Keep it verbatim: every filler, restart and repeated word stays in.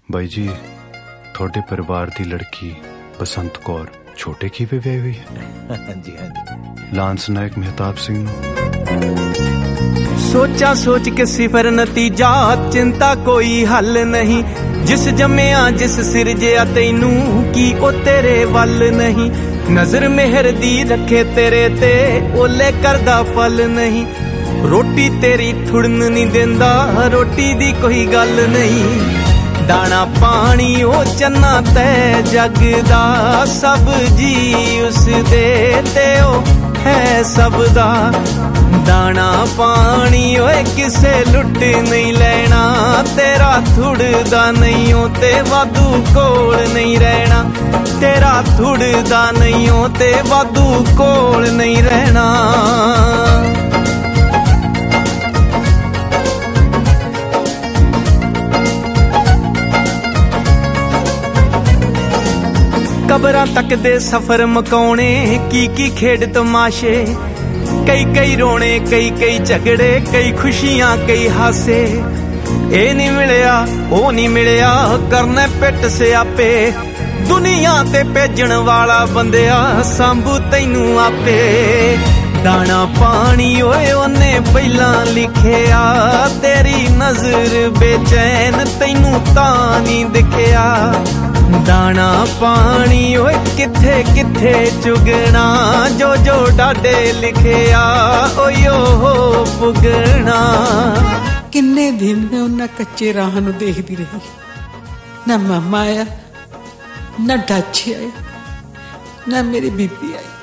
ਬਾਈ ਜੀ ਤੁਹਾਡੇ ਪਰਿਵਾਰ ਦੀ ਲੜਕੀ ਬਸੰਤ ਕੌਰ ਛੋਟੇ ਖੀਵੇ ਵਿਆਹੀ ਹੋਈ ਹੈ? ਹਾਂਜੀ ਹਾਂਜੀ। ਲਾਂਸ ਨਾਇਕ ਮਹਿਤਾਬ ਸਿੰਘ ਨੂੰ ਸੋਚਾ ਸੋਚ ਕੇ ਸਿਫਰ ਨਤੀਜਾ, ਚਿੰਤਾ ਕੋਈ ਹੱਲ ਨਹੀਂ। ਜਿਸ ਜੰਮਿਆ ਜਿਸ ਸਿਰਜਿਆ ਤੈਨੂੰ ਕੀ ਉਹ ਤੇਰੇ ਵੱਲ ਨਹੀਂ। ਨਜ਼ਰ ਮਿਹਰ ਦੀ ਰੱਖੇ ਤੇਰੇ ਤੇ ਓਲੇ ਕਰਦਾ ਫਲ ਨਹੀਂ। ਰੋਟੀ ਤੇਰੀ ਥੁੜਨ ਨਹੀਂ ਦਿੰਦਾ, ਰੋਟੀ ਦੀ ਕੋਈ ਗੱਲ ਨਹੀਂ। ਦਾਣਾ ਪਾਣੀ ਉਹ ਚੰਨਾ ਤੈ ਜਗ ਦਾ, ਸਭ ਜੀ ਉਸ ਦੇ ਤੇ ਉਹ ਹੈ ਸਭ ਦਾ। ਦਾਣਾ ਪਾਣੀ ਓਏ ਕਿਸੇ ਲੁੱਟ ਨਹੀਂ ਲੈਣਾ, ਤੇਰਾ ਥੁੜਦਾ ਨਹੀਂ ਓ ਤੇ ਵਾਧੂ ਕੋਲ ਨਹੀਂ ਰਹਿਣਾ। ਤੇਰਾ ਥੁੜਦਾ ਨਹੀਂ ਓ ਤੇ ਵਾਧੂ ਕੋਲ ਨਹੀਂ ਰਹਿਣਾ। ਕਬਰਾਂ ਤੱਕ ਦੇ ਸਫ਼ਰ ਮਕਾਉਣੇ, ਕੀ ਕੀ ਖੇਡ ਤਮਾਸ਼ੇ। ਕਈ ਕਈ ਰੋਣੇ ਕਈ ਕਈ ਝਗੜੇ, ਕਈ ਖੁਸ਼ੀਆਂ ਕਈ ਹਾਸੇ। ਇਹ ਨਹੀਂ ਮਿਲਿਆ ਉਹ ਨਹੀਂ ਮਿਲਿਆ, ਕਰਨਾ ਪਿੱਟ ਸਿਆਪੇ। ਦੁਨੀਆ ਤੇ ਭੇਜਣ ਵਾਲਾ ਬੰਦਿਆ ਸੰਭੂ ਤੈਨੂੰ ਆਪੇ। ਦਾਣਾ ਪਾਣੀ ਓਏ ਉਹਨੇ ਪਹਿਲਾਂ ਲਿਖਿਆ, ਤੇਰੀ ਨਜ਼ਰ ਬੇਚੈਨ ਤੈਨੂੰ ਤਾਂ ਨਹੀਂ ਦਿਖਿਆ। ਦਾਣਾ ਪਾਣੀ ਓਏ ਕਿੱਥੇ ਕਿੱਥੇ ਚੁਗਣਾ, ਜੋ ਜੋ ਡਾਡੇ ਲਿਖਿਆ ਓਯੋ ਪੁਗਣਾ। ਕਿੰਨੇ ਦਿਨ ਮੈਂ ਉਹਨਾਂ ਕੱਚੇ ਰਾਹ ਨੂੰ ਦੇਖਦੀ ਰਹੀ। ਨਾ ਮਾਮਾ ਆਇਆ, ਨਾ ਡਾਚੀ ਆਇਆ, ਨਾ ਮੇਰੀ ਬੀਬੀ ਆਈ।